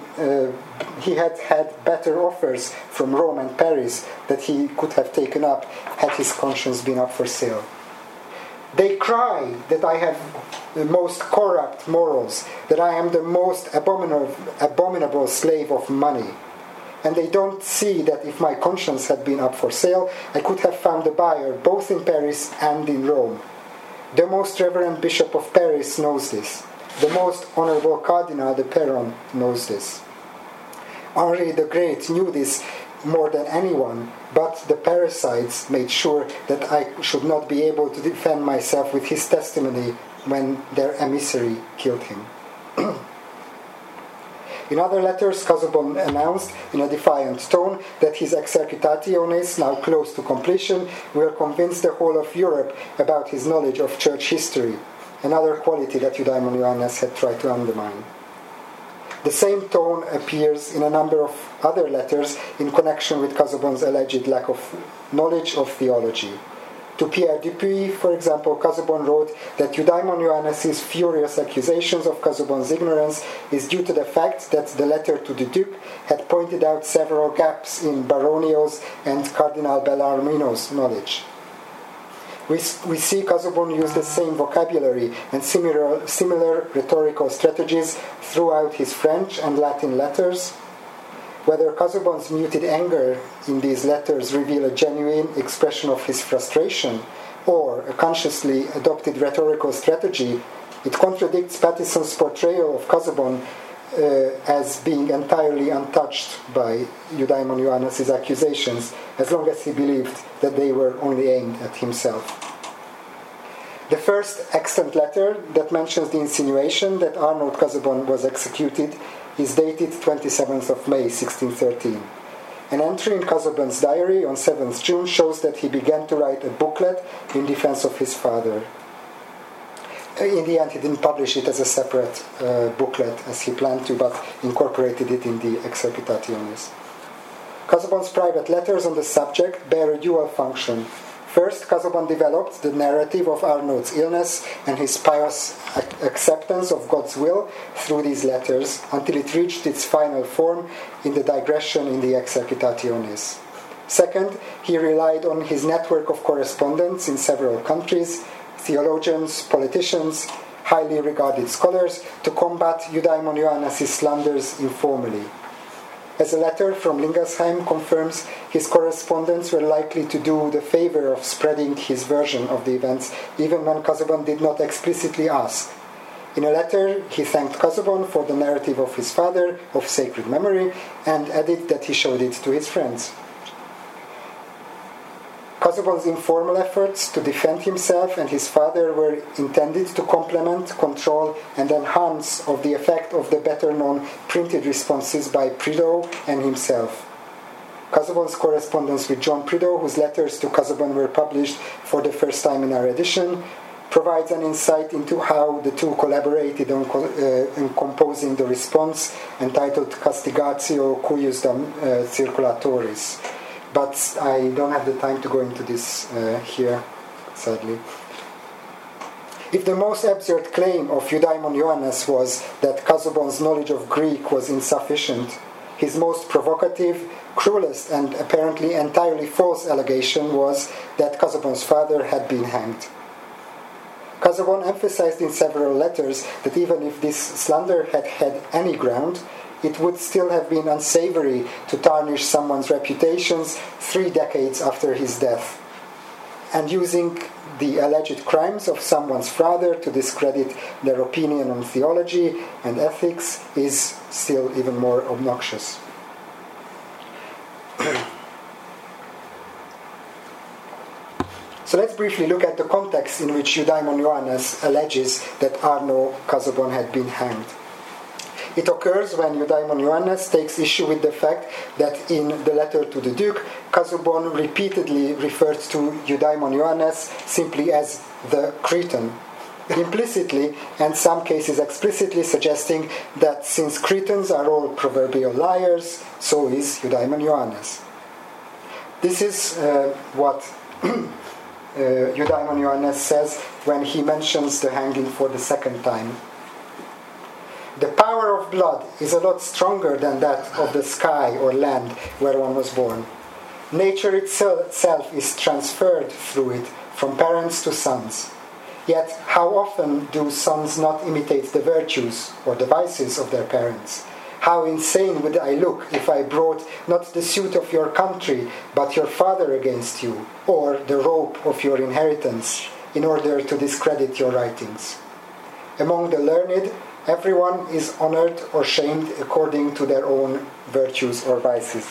Speaker 3: had better offers from Rome and Paris that he could have taken up had his conscience been up for sale. They cry that I have the most corrupt morals, that I am the most abominable slave of money. And they don't see that if my conscience had been up for sale, I could have found a buyer both in Paris and in Rome. The most reverend Bishop of Paris knows this. The most honorable Cardinal de Perron knows this. Henri the Great knew this more than anyone, but the parricides made sure that I should not be able to defend myself with his testimony when their emissary killed him. In other letters, Casaubon announced in a defiant tone that his exercitationes, now close to completion, will convince the whole of Europe about his knowledge of church history, another quality that Eudaimon Ioannes had tried to undermine. The same tone appears in a number of other letters in connection with Casaubon's alleged lack of knowledge of theology. To Pierre Dupuy, for example, Casaubon wrote that Eudaimon Ioannes' furious accusations of Casaubon's ignorance is due to the fact that the letter to the Duke had pointed out several gaps in Baronio's and Cardinal Bellarmino's knowledge. We see Casaubon use the same vocabulary and similar rhetorical strategies throughout his French and Latin letters. Whether Casaubon's muted anger in these letters reveal a genuine expression of his frustration or a consciously adopted rhetorical strategy, it contradicts Pattison's portrayal of Casaubon as being entirely untouched by Eudaimon Ioannes' accusations, as long as he believed that they were only aimed at himself. The first extant letter that mentions the insinuation that Arnaud Casaubon was executed is dated 27th of May 1613. An entry in Casaubon's diary on 7th June shows that he began to write a booklet in defense of his father. In the end, he didn't publish it as a separate booklet as he planned to, but incorporated it in the Exercitationes. Casaubon's private letters on the subject bear a dual function. First, Casaubon developed the narrative of Arnaud's illness and his pious acceptance of God's will through these letters until it reached its final form in the digression in the Exercitationes. Second, he relied on his network of correspondents in several countries, theologians, politicians, highly regarded scholars, to combat Eudaimon Ioannes' slanders informally. As a letter from Lingersheim confirms, his correspondents were likely to do the favor of spreading his version of the events, even when Casaubon did not explicitly ask. In a letter, he thanked Casaubon for the narrative of his father, of sacred memory, and added that he showed it to his friends. Casaubon's informal efforts to defend himself and his father were intended to complement, control, and enhance of the effect of the better-known printed responses by Prideaux and himself. Casaubon's correspondence with John Prideaux, whose letters to Casaubon were published for the first time in our edition, provides an insight into how the two collaborated in composing the response entitled Castigatio Cuiusdam Circulatoris. But I don't have the time to go into this here, sadly. If the most absurd claim of Eudaimon Ioannes was that Casaubon's knowledge of Greek was insufficient, his most provocative, cruelest, and apparently entirely false allegation was that Casaubon's father had been hanged. Casaubon emphasized in several letters that even if this slander had had any ground, it would still have been unsavory to tarnish someone's reputations 3 decades after his death. And using the alleged crimes of someone's father to discredit their opinion on theology and ethics is still even more obnoxious. So let's briefly look at the context in which Eudaimon Ioannes alleges that Arnaud Casaubon had been hanged. It occurs when Eudaimon Ioannes takes issue with the fact that in the letter to the Duke, Casaubon repeatedly referred to Eudaimon Ioannes simply as the Cretan. implicitly, and some cases explicitly, suggesting that since Cretans are all proverbial liars, so is Eudaimon Ioannes. This is what Eudaimon Ioannes says when he mentions the hanging for the second time. The power of blood is a lot stronger than that of the sky or land where one was born. Nature itself is transferred through it from parents to sons. Yet how often do sons not imitate the virtues or the vices of their parents? How insane would I look if I brought not the suit of your country, but your father against you, or the rope of your inheritance, in order to discredit your writings. Among the learned, everyone is honored or shamed according to their own virtues or vices.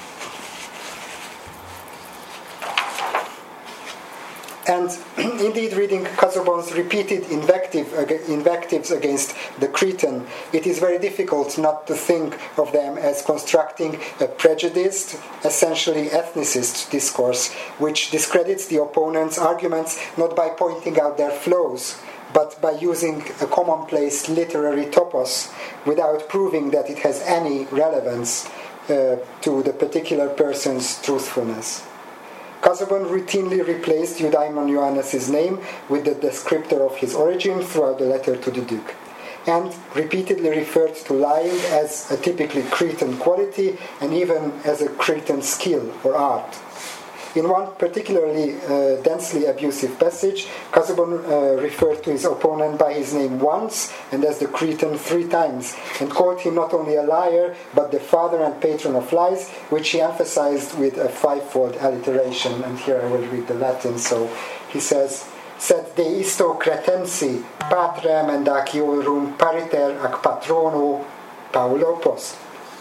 Speaker 3: And indeed, reading Casaubon's repeated invectives against the Cretan, it is very difficult not to think of them as constructing a prejudiced, essentially ethnicist discourse, which discredits the opponent's arguments not by pointing out their flaws, but by using a commonplace literary topos without proving that it has any relevance to the particular person's truthfulness. Casaubon routinely replaced Eudaimon Ioannes' name with the descriptor of his origin throughout the letter to the Duke, and repeatedly referred to lying as a typically Cretan quality and even as a Cretan skill or art. In one particularly densely abusive passage, Casaubon referred to his opponent by his name once and as the Cretan 3 times, and called him not only a liar, but the father and patron of lies, which he emphasized with a 5-fold alliteration. And here I will read the Latin. So he says, Sed de isto cretensi patrem and aciorum pariter ac patrono Paulo post.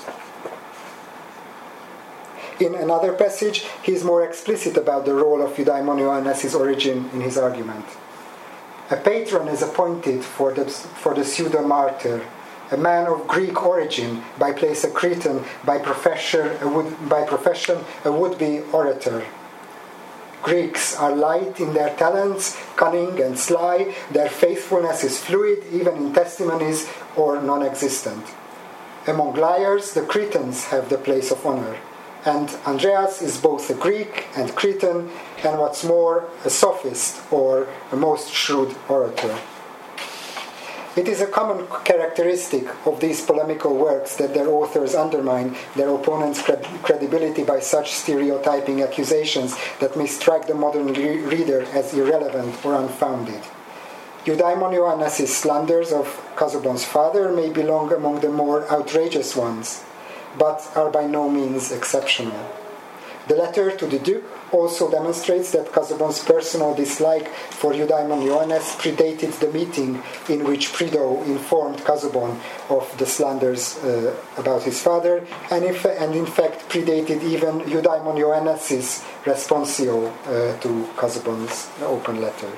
Speaker 3: In another passage, he is more explicit about the role of Eudaimon Ioannes' origin in his argument. A patron is appointed for the pseudo-martyr, a man of Greek origin, by place a Cretan, by profession a would-be orator. Greeks are light in their talents, cunning and sly, their faithfulness is fluid, even in testimonies, or non-existent. Among liars, the Cretans have the place of honor. And Andreas is both a Greek and Cretan, and what's more, a sophist or a most shrewd orator. It is a common characteristic of these polemical works that their authors undermine their opponent's credibility by such stereotyping accusations that may strike the modern reader as irrelevant or unfounded. Eudaimon Ioannes' slanders of Casaubon's father may belong among the more outrageous ones, but are by no means exceptional. The letter to the Duke also demonstrates that Casaubon's personal dislike for Eudaimon Ioannes predated the meeting in which Prideaux informed Casaubon of the slanders about his father, and in fact predated even Eudaimon Ioannes' responsio to Casaubon's open letter.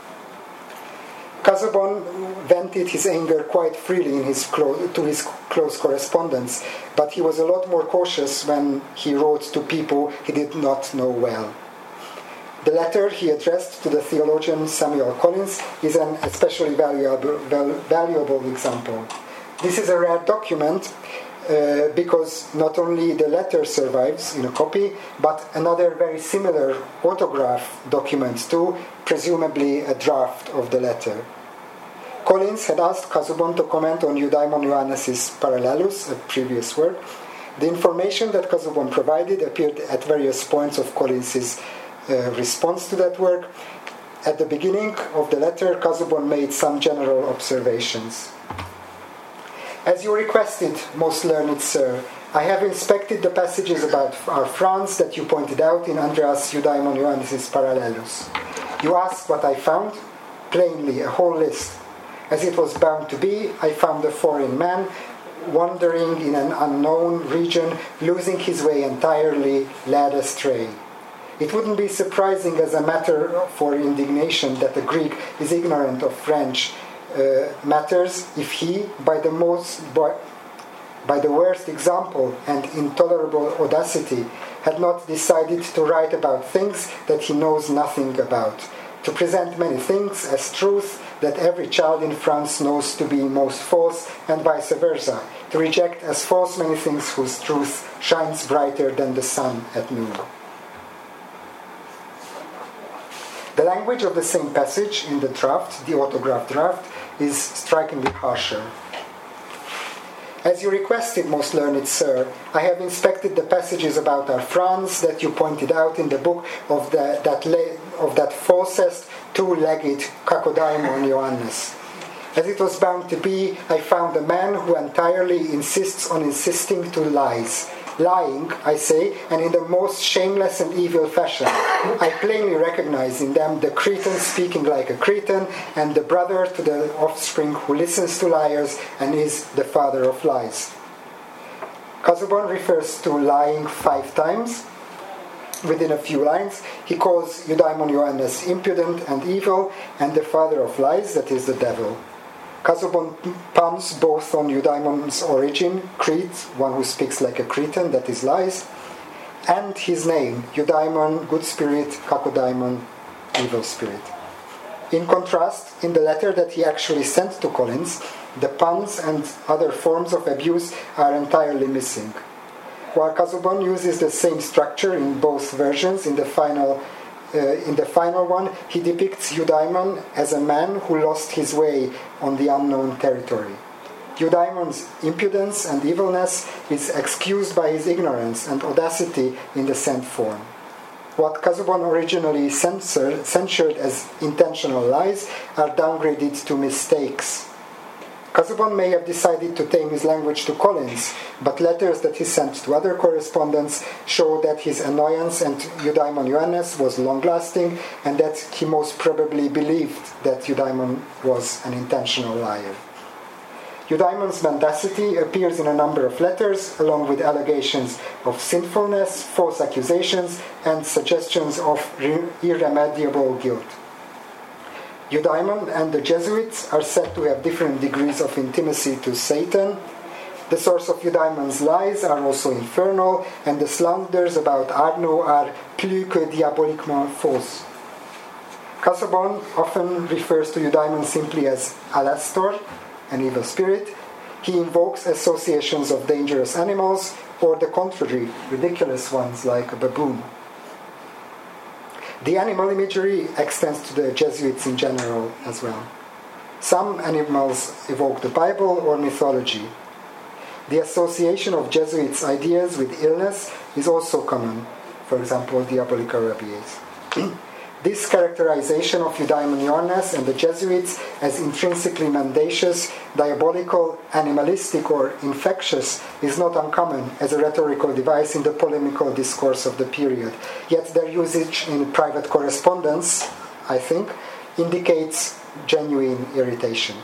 Speaker 3: Casaubon vented his anger quite freely to his close correspondents, but he was a lot more cautious when he wrote to people he did not know well. The letter he addressed to the theologian Samuel Collins is an especially valuable example. This is a rare document because not only the letter survives in a copy, but another very similar autograph document too, presumably a draft of the letter. Collins had asked Casaubon to comment on Eudaimon Ioannes' Parallelus, a previous work. The information that Casaubon provided appeared at various points of Collins' response to that work. At the beginning of the letter, Casaubon made some general observations. As you requested, most learned sir, I have inspected the passages about our France that you pointed out in Andreas Eudaimon Ioannes' Parallelus. You asked what I found? Plainly, a whole list. As it was bound to be, I found a foreign man wandering in an unknown region, losing his way entirely, led astray. It wouldn't be surprising as a matter for indignation that a Greek is ignorant of French matters if he, by the worst example and intolerable audacity, had not decided to write about things that he knows nothing about, to present many things as truth that every child in France knows to be most false, and vice versa, to reject as false many things whose truth shines brighter than the sun at noon. The language of the same passage in the draft, the autograph draft, is strikingly harsher. As you requested, most learned sir, I have inspected the passages about our France that you pointed out in the book of that falsest two-legged Kakodaimon Ioannes. As it was bound to be, I found a man who entirely insists on insisting to lies. Lying, I say, and in the most shameless and evil fashion. I plainly recognize in them the Cretan speaking like a Cretan, and the brother to the offspring who listens to liars and is the father of lies. Casaubon refers to lying 5 times. Within a few lines, he calls Eudaimon Ioannes impudent and evil, and the father of lies, that is the devil. Casaubon puns both on Eudaimon's origin, Crete, one who speaks like a Cretan, that is lies, and his name, Eudaimon, good spirit, Kakodaimon, evil spirit. In contrast, in the letter that he actually sent to Collins, the puns and other forms of abuse are entirely missing. While Casaubon uses the same structure in both versions, in the final one, he depicts Eudaimon as a man who lost his way on the unknown territory. Eudaimon's impudence and evilness is excused by his ignorance and audacity in the sent form. What Casaubon originally censured as intentional lies are downgraded to mistakes. Casaubon may have decided to tame his language to Collins, but letters that he sent to other correspondents show that his annoyance at Eudaimon Ioannes was long-lasting, and that he most probably believed that Eudaimon was an intentional liar. Eudaimon's mendacity appears in a number of letters, along with allegations of sinfulness, false accusations, and suggestions of irremediable guilt. Eudaimon and the Jesuits are said to have different degrees of intimacy to Satan. The source of Eudaimon's lies are also infernal, and the slanders about Arnaud are plus que diaboliquement fausses. Casaubon often refers to Eudaimon simply as Alastor, an evil spirit. He invokes associations of dangerous animals, or the contrary, ridiculous ones like a baboon. The animal imagery extends to the Jesuits in general as well. Some animals evoke the Bible or mythology. The association of Jesuits' ideas with illness is also common, for example, Diabolica Rabies. This characterization of Eudaimon Ioannes and the Jesuits as intrinsically mendacious, diabolical, animalistic, or infectious is not uncommon as a rhetorical device in the polemical discourse of the period. Yet their usage in private correspondence, I think, indicates genuine irritation.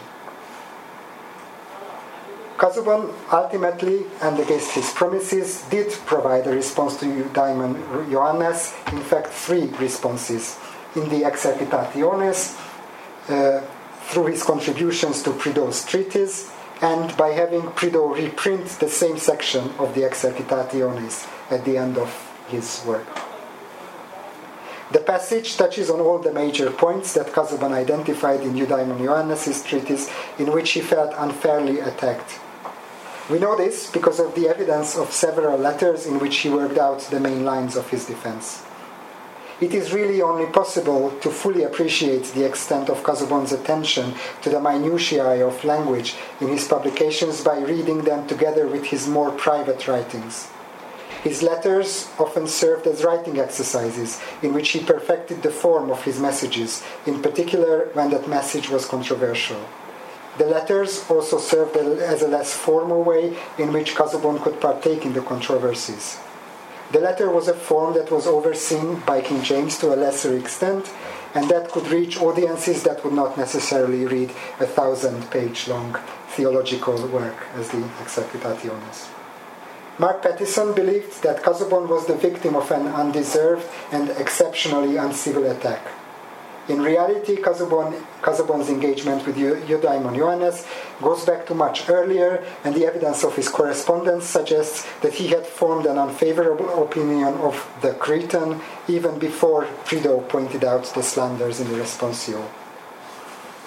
Speaker 3: Casaubon ultimately, and against his promises, did provide a response to Eudaimon Ioannes, in fact 3 responses, in the Exercitationes, through his contributions to Prideaux's treatise, and by having Prideaux reprint the same section of the Exercitationes at the end of his work. The passage touches on all the major points that Casaubon identified in Eudaimon Ioannes' treatise, in which he felt unfairly attacked. We know this because of the evidence of several letters in which he worked out the main lines of his defense. It is really only possible to fully appreciate the extent of Casaubon's attention to the minutiae of language in his publications by reading them together with his more private writings. His letters often served as writing exercises in which he perfected the form of his messages, in particular when that message was controversial. The letters also served as a less formal way in which Casaubon could partake in the controversies. The letter was a form that was overseen by King James to a lesser extent, and that could reach audiences that would not necessarily read a 1,000-page long theological work as the Exercitationes. Mark Pattison believed that Casaubon was the victim of an undeserved and exceptionally uncivil attack. In reality, Casaubon's engagement with Eudaimon Ioannes goes back to much earlier, and the evidence of his correspondence suggests that he had formed an unfavorable opinion of the Cretan even before Prideaux pointed out the slanders in the Responsio.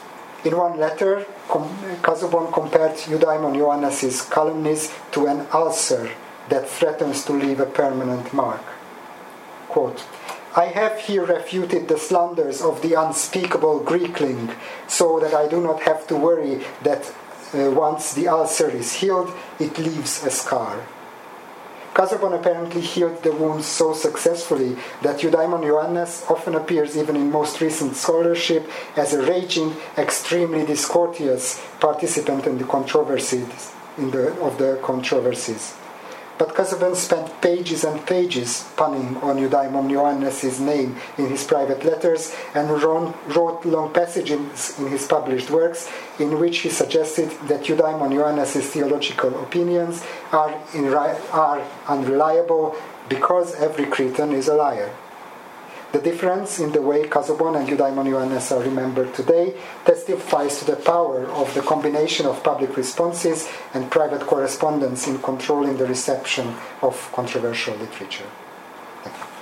Speaker 3: In one letter, Casaubon compared Eudaimon Ioannes's calumnies to an ulcer that threatens to leave a permanent mark. Quote, I have here refuted the slanders of the unspeakable Greekling, so that I do not have to worry that once the ulcer is healed, it leaves a scar. Casaubon apparently healed the wounds so successfully that Eudaimon Ioannes often appears even in most recent scholarship as a raging, extremely discourteous participant in the controversies, of the controversies. But Casaubon spent pages and pages punning on Eudaimon Ioannes's name in his private letters and wrote long passages in his published works in which he suggested that Eudaimon Ioannes's theological opinions are unreliable because every Cretan is a liar. The difference in the way Casaubon and Eudaimon Ioannes are remembered today testifies to the power of the combination of public responses and private correspondence in controlling the reception of controversial literature. Thank you.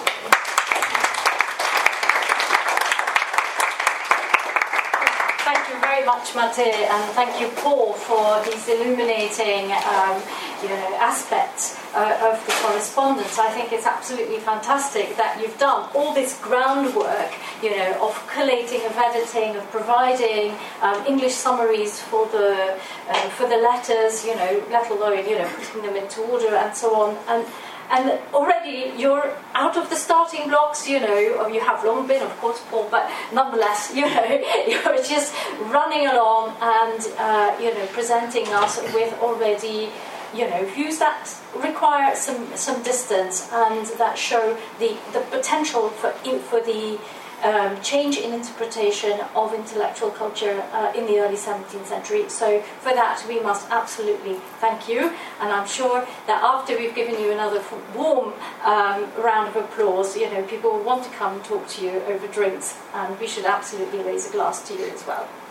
Speaker 1: Thank you very much, Mate, and thank you, Paul, for these illuminating aspects of the correspondence. I think it's absolutely fantastic that you've done all this groundwork, of collating, of editing, of providing English summaries for the letters, let alone putting them into order and so on. And already you're out of the starting blocks, you have long been, of course, Paul, but nonetheless, you're just running along and, presenting us with already, views that require some distance and that show the potential for the change in interpretation of intellectual culture in the early 17th century. So for that we must absolutely thank you, and I'm sure that after we've given you another warm round of applause, people will want to come and talk to you over drinks, and we should absolutely raise a glass to you as well.